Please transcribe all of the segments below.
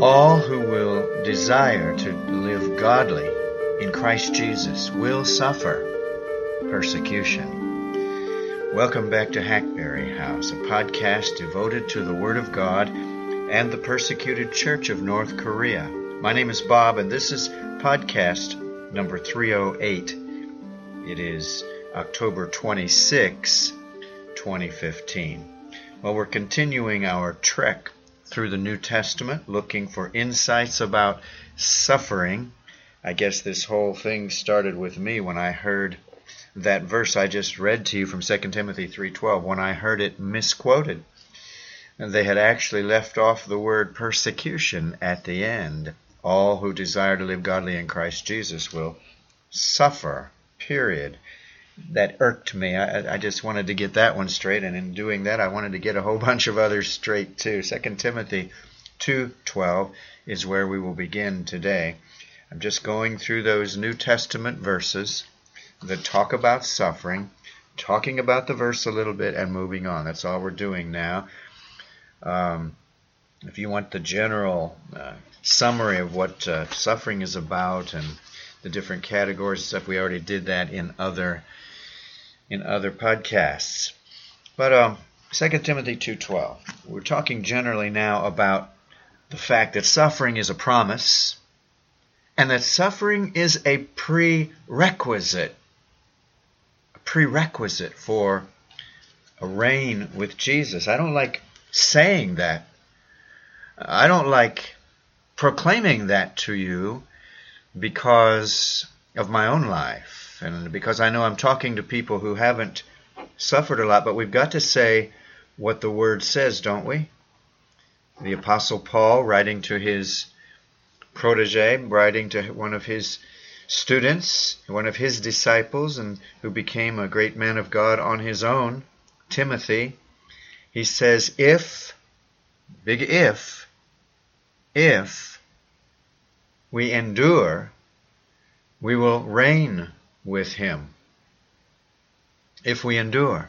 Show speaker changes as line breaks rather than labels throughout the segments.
All who will desire to live godly in Christ Jesus will suffer persecution. Welcome back to Hackberry House, a podcast devoted to the Word of God and the persecuted Church of North Korea. My name is Bob, and this is podcast number 308. It is October 26, 2015. Well, we're continuing our trek through the New Testament, looking for insights about suffering. I guess this whole thing started with me when I heard that verse I just read to you from 2 Timothy 3:12, when I heard it misquoted. And they had actually left off the word persecution at the end. All who desire to live godly in Christ Jesus will suffer, period. That irked me. I just wanted to get that one straight, and in doing that I wanted to get a whole bunch of others straight too. 2 Timothy 2:12 is where we will begin today. I'm just going through those New Testament verses that talk about suffering, talking about the verse a little bit, and moving on. That's all we're doing now. If you want the general summary of what suffering is about and the different categories and stuff, we already did that in other podcasts. But 2 Timothy 2:12, we're talking generally now about the fact that suffering is a promise and that suffering is a prerequisite for a reign with Jesus. I don't like saying that. I don't like proclaiming that to you because of my own life. And because I know I'm talking to people who haven't suffered a lot, but we've got to say what the Word says, don't we? The Apostle Paul, writing to his protege, writing to one of his students, one of his disciples, and who became a great man of God on his own, Timothy, he says, if we endure, we will reign with him. If we endure.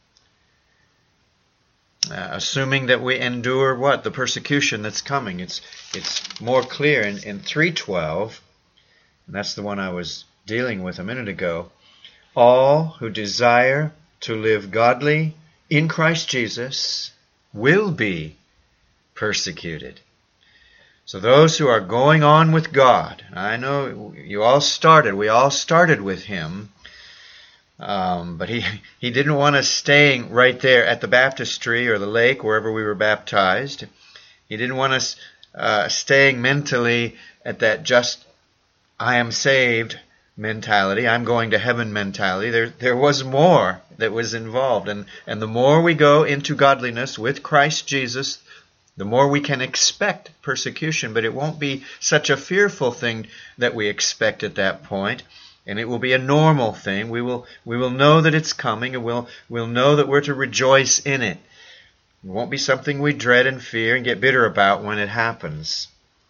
Assuming that we endure what? The persecution that's coming. It's more clear in 3:12, and that's the one I was dealing with a minute ago. All who desire to live godly in Christ Jesus will be persecuted. So those who are going on with God, I know we all started with Him, but He didn't want us staying right there at the baptistry or the lake, wherever we were baptized. He didn't want us staying mentally at that just, I am saved mentality, I'm going to heaven mentality. There was more that was involved, and the more we go into godliness with Christ Jesus, the more we can expect persecution, but it won't be such a fearful thing that we expect at that point, and it will be a normal thing. We will know that it's coming, and we'll know that we're to rejoice in it. It won't be something we dread and fear and get bitter about when it happens.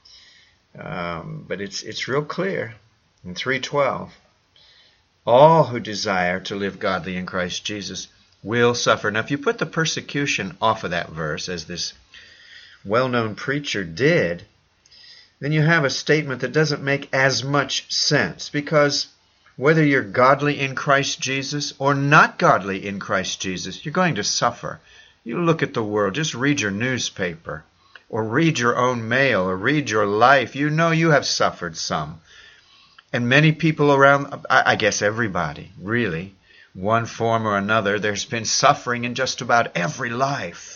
But it's real clear in 3:12. All who desire to live godly in Christ Jesus will suffer. Now, if you put the persecution off of that verse, as this well-known preacher did, then you have a statement that doesn't make as much sense, because whether you're godly in Christ Jesus or not godly in Christ Jesus, you're going to suffer. You look at the world, just read your newspaper, or read your own mail, or read your life. You know you have suffered some. And many people around, I guess everybody, really, one form or another, there's been suffering in just about every life.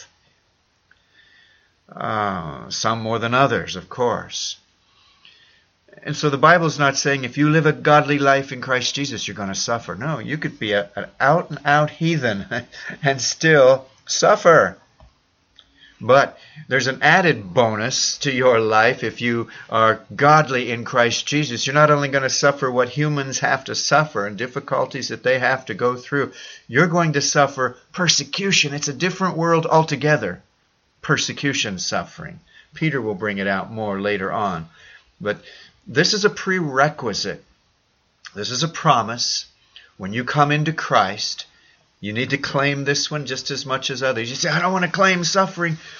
Some more than others, of course. And so the Bible's not saying if you live a godly life in Christ Jesus, you're going to suffer. No, you could be an out-and-out heathen and still suffer. But there's an added bonus to your life if you are godly in Christ Jesus. You're not only going to suffer what humans have to suffer and difficulties that they have to go through, you're going to suffer persecution. It's a different world altogether. Persecution, suffering. Peter will bring it out more later on. But this is a prerequisite. This is a promise. When you come into Christ, you need to claim this one just as much as others. You say, I don't want to claim suffering.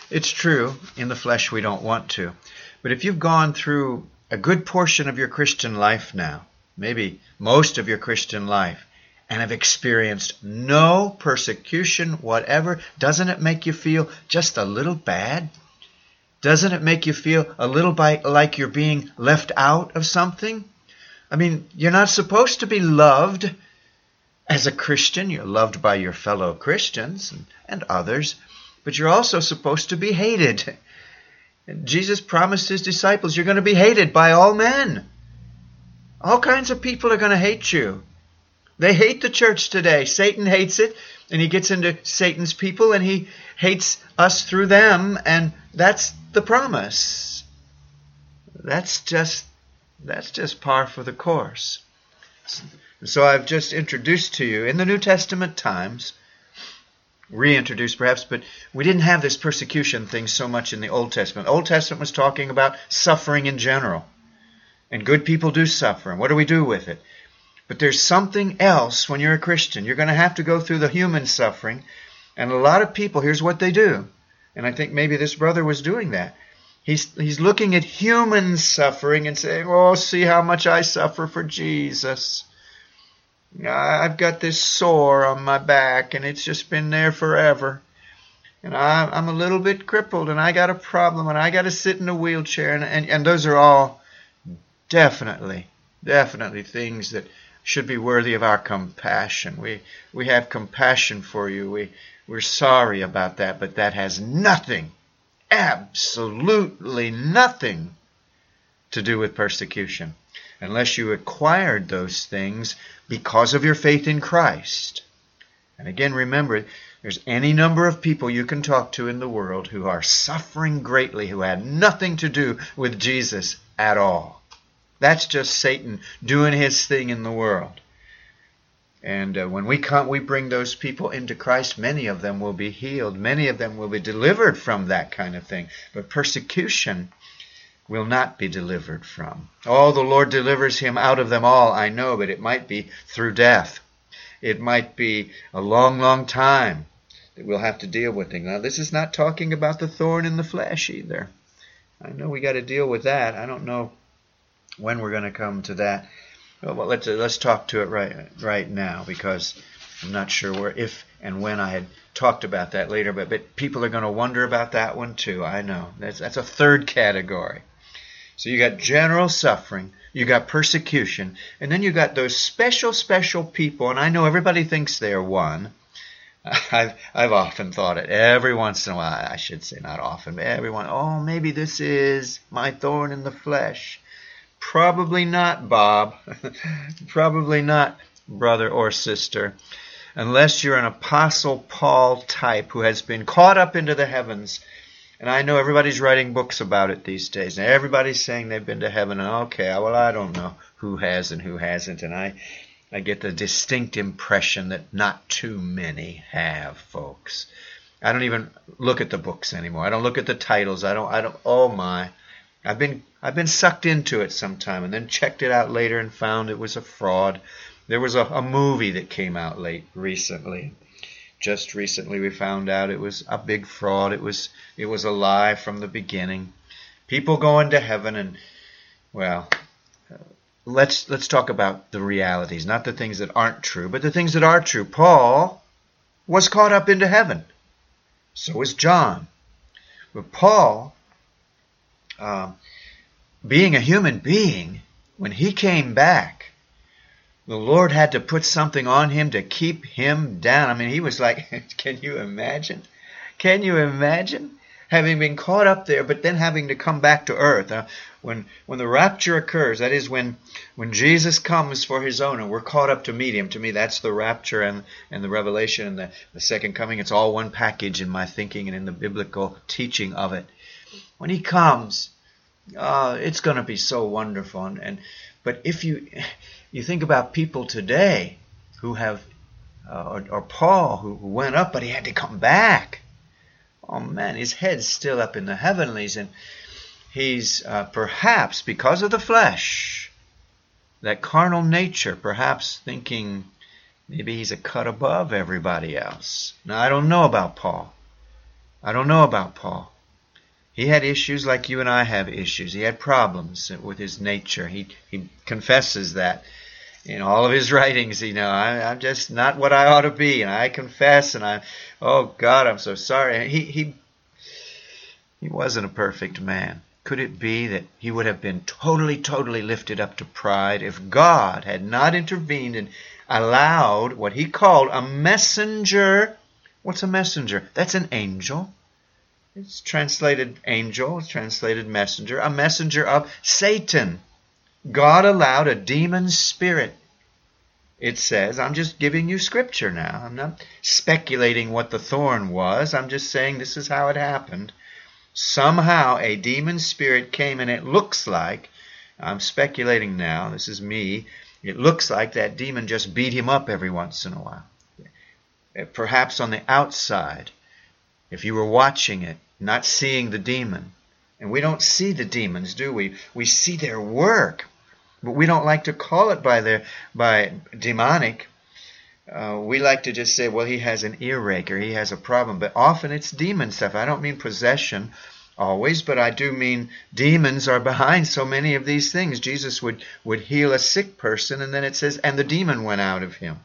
It's true, in the flesh we don't want to. But if you've gone through a good portion of your Christian life now, maybe most of your Christian life, and have experienced no persecution whatever, doesn't it make you feel just a little bad? Doesn't it make you feel a little bit like you're being left out of something? I mean, you're not supposed to be loved as a Christian. You're loved by your fellow Christians and others, but you're also supposed to be hated. And Jesus promised his disciples, you're going to be hated by all men. All kinds of people are going to hate you. They hate the church today. Satan hates it, and he gets into Satan's people, and he hates us through them, and that's the promise. That's just par for the course. So I've just introduced to you, in the New Testament times, reintroduced perhaps, but we didn't have this persecution thing so much in the Old Testament. The Old Testament was talking about suffering in general. And good people do suffer. And what do we do with it? But there's something else when you're a Christian. You're going to have to go through the human suffering. And a lot of people, here's what they do. And I think maybe this brother was doing that. He's looking at human suffering and saying, oh, see how much I suffer for Jesus. I've got this sore on my back, and it's just been there forever. And I'm a little bit crippled, and I got a problem, and I got to sit in a wheelchair. And those are all definitely things that should be worthy of our compassion. We have compassion for you. We're sorry about that, but that has nothing, absolutely nothing to do with persecution, unless you acquired those things because of your faith in Christ. And again, remember, there's any number of people you can talk to in the world who are suffering greatly, who had nothing to do with Jesus at all. That's just Satan doing his thing in the world. And when we bring those people into Christ, many of them will be healed. Many of them will be delivered from that kind of thing. But persecution will not be delivered from. Oh, the Lord delivers him out of them all, I know, but it might be through death. It might be a long, long time that we'll have to deal with things. Now, this is not talking about the thorn in the flesh either. I know we got to deal with that. I don't know when we're going to come to that. Well, let's talk to it right now, because I'm not sure where, if and when I had talked about that later, but people are going to wonder about that one too. I know. That's a third category. So you got general suffering, you got persecution, and then you got those special people, and I know everybody thinks they're one. I've often thought it, every once in a while, I should say not often, but everyone, oh, maybe this is my thorn in the flesh. Probably not, Bob. Probably not, brother or sister, unless you're an Apostle Paul type who has been caught up into the heavens. And I know everybody's writing books about it these days. And everybody's saying they've been to heaven. And okay, well, I don't know who has and who hasn't. And I get the distinct impression that not too many have, folks. I don't even look at the books anymore. I don't look at the titles. I don't. Oh my! I've been sucked into it sometime, and then checked it out later and found it was a fraud. There was a movie that came out recently. Just recently we found out it was a big fraud. It was a lie from the beginning. People going to heaven, and well, let's talk about the realities, not the things that aren't true, but the things that are true. Paul was caught up into heaven. So was John. But Paul, being a human being, when he came back, the Lord had to put something on him to keep him down. I mean, he was like, can you imagine? Can you imagine having been caught up there, but then having to come back to earth? When the rapture occurs, that is when Jesus comes for his own, and we're caught up to meet him. To me, that's the rapture and the revelation and the second coming. It's all one package in my thinking and in the biblical teaching of it. When he comes, it's going to be so wonderful. But if you think about people today who have, or Paul who went up, but he had to come back. Oh man, his head's still up in the heavenlies, and he's perhaps, because of the flesh, that carnal nature, perhaps thinking maybe he's a cut above everybody else. Now, I don't know about Paul. He had issues like you and I have issues. He had problems with his nature. He confesses that in all of his writings. I'm just not what I ought to be, and I confess, and oh God, I'm so sorry. He wasn't a perfect man. Could it be that he would have been totally lifted up to pride if God had not intervened and allowed what he called a messenger? What's a messenger? That's an angel. It's translated angel, it's translated messenger, a messenger of Satan. God allowed a demon spirit. It says, I'm just giving you scripture now. I'm not speculating what the thorn was. I'm just saying this is how it happened. Somehow a demon spirit came, and it looks like, I'm speculating now, this is me, it looks like that demon just beat him up every once in a while. Perhaps on the outside, if you were watching it, not seeing the demon. And we don't see the demons, do we? We see their work, but we don't like to call it by demonic. We like to just say, well, he has an earache or he has a problem. But often it's demon stuff. I don't mean possession always, but I do mean demons are behind so many of these things. Jesus would heal a sick person, and then it says, and the demon went out of him.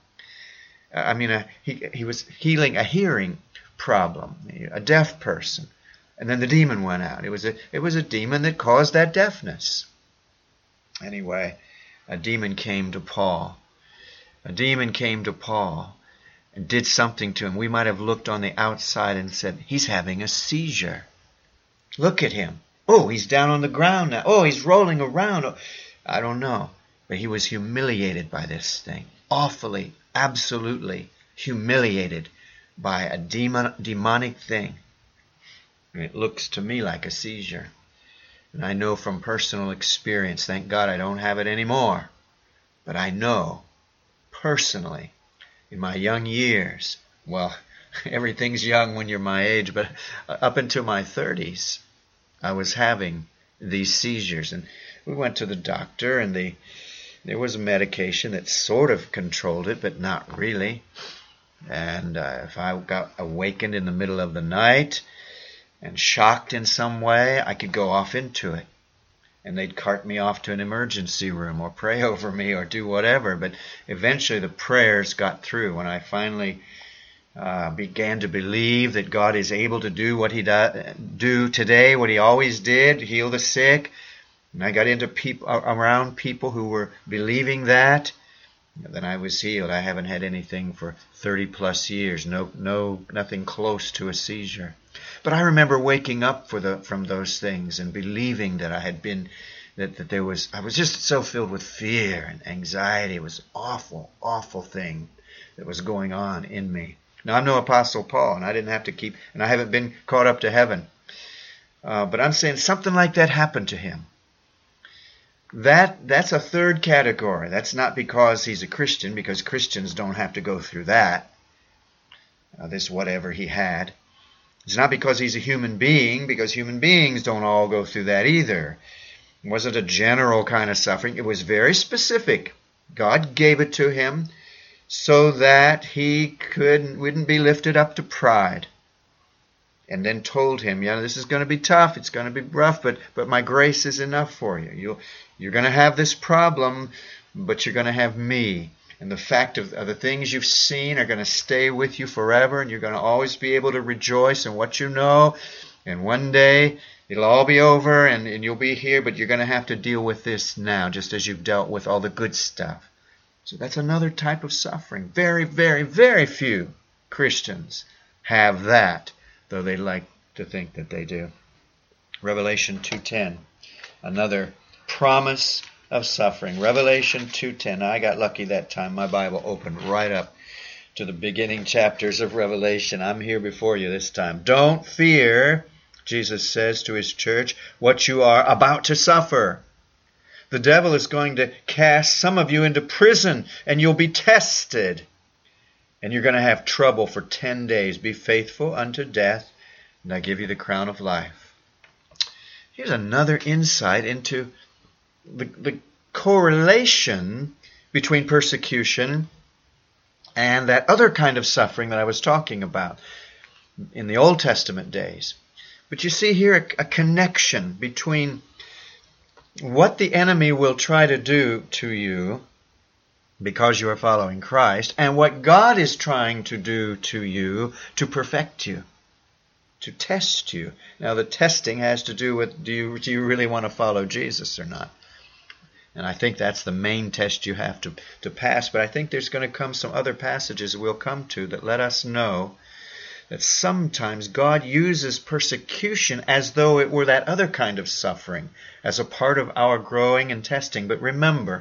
He was healing a hearing problem, a deaf person, and then the demon went out. It was a demon that caused that deafness. Anyway, a demon came to Paul. A demon came to Paul and did something to him. We might have looked on the outside and said, he's having a seizure. Look at him. Oh, he's down on the ground now. Oh, he's rolling around. Oh, I don't know. But he was humiliated by this thing. Awfully, absolutely humiliated by a demonic thing. And it looks to me like a seizure. And I know from personal experience, thank God I don't have it anymore, but I know personally, in my young years, well, everything's young when you're my age, but up until my 30s, I was having these seizures. And we went to the doctor, and there was a medication that sort of controlled it, but not really. And if I got awakened in the middle of the night and shocked in some way, I could go off into it. And they'd cart me off to an emergency room or pray over me or do whatever. But eventually the prayers got through. When I finally began to believe that God is able to do what he do today, what he always did, heal the sick. And I got into around people who were believing that. Then I was healed. I haven't had anything for 30 plus years. Nothing close to a seizure. But I remember waking up from those things and believing that I had been, I was just so filled with fear and anxiety. It was an awful, awful thing that was going on in me. Now, I'm no Apostle Paul, and I didn't have to and I haven't been caught up to heaven. But I'm saying something like that happened to him. That's a third category. That's not because he's a Christian, because Christians don't have to go through that. This whatever he had. It's not because he's a human being, because human beings don't all go through that either. It wasn't a general kind of suffering. It was very specific. God gave it to him so that he wouldn't be lifted up to pride. And then told him, this is going to be tough. It's going to be rough, but my grace is enough for you. You're going to have this problem, but you're going to have me. And the fact of the things you've seen are going to stay with you forever, and you're going to always be able to rejoice in what you know. And one day, it'll all be over, and you'll be here, but you're going to have to deal with this now, just as you've dealt with all the good stuff. So that's another type of suffering. Very, very, very few Christians have that, though they like to think that they do. Revelation 2:10, another promise of suffering. Revelation 2:10. I got lucky that time. My Bible opened right up to the beginning chapters of Revelation. I'm here before you this time. Don't fear, Jesus says to his church, what you are about to suffer. The devil is going to cast some of you into prison, and you'll be tested. And you're going to have trouble for 10 days. Be faithful unto death, and I give you the crown of life. Here's another insight into the correlation between persecution and that other kind of suffering that I was talking about in the Old Testament days. But you see here a connection between what the enemy will try to do to you because you are following Christ, and what God is trying to do to you to perfect you, to test you. Now, the testing has to do with, do you really want to follow Jesus or not? And I think that's the main test you have to pass. But I think there's going to come some other passages we'll come to that let us know that sometimes God uses persecution as though it were that other kind of suffering, as a part of our growing and testing. But remember,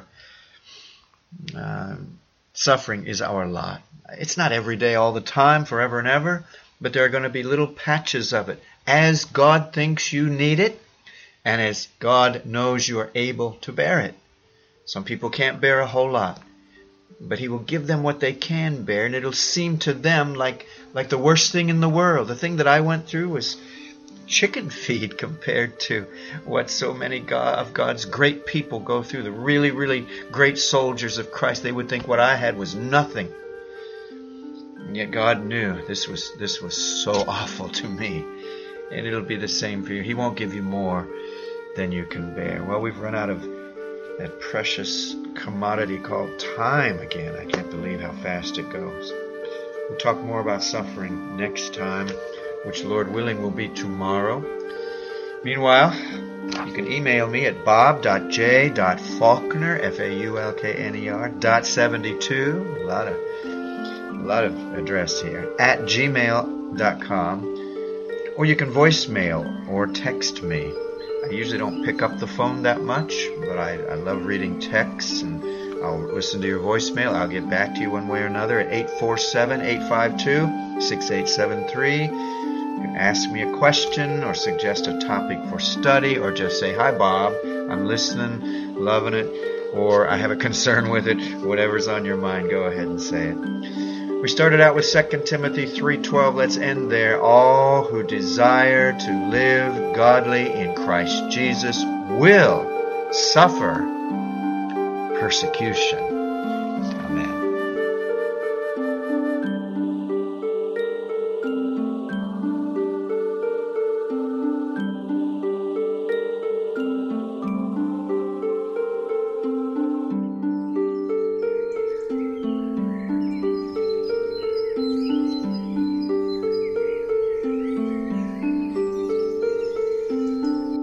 suffering is our lot. It's not every day all the time, forever and ever, but there are going to be little patches of it as God thinks you need it and as God knows you are able to bear it. Some people can't bear a whole lot, but He will give them what they can bear, and it'll seem to them like the worst thing in the world. The thing that I went through was chicken feed compared to what so many of God's great people go through. The really, really great soldiers of Christ, they would think what I had was nothing. And yet God knew this was so awful to me. And it'll be the same for you. He won't give you more than you can bear. Well, we've run out of that precious commodity called time again. I can't believe how fast it goes. We'll talk more about suffering next time, which, Lord willing, will be tomorrow. Meanwhile, you can email me at bob.j.faulkner, Faulkner, .72, a lot of address here, at gmail.com, or you can voicemail or text me. I usually don't pick up the phone that much, but I love reading texts, and I'll listen to your voicemail. I'll get back to you one way or another at 847-852-6873. You can ask me a question or suggest a topic for study, or just say, "Hi, Bob, I'm listening, loving it," or "I have a concern with it." Whatever's on your mind, go ahead and say it. We started out with 2 Timothy 3:12. Let's end there. All who desire to live godly in Christ Jesus will suffer persecution.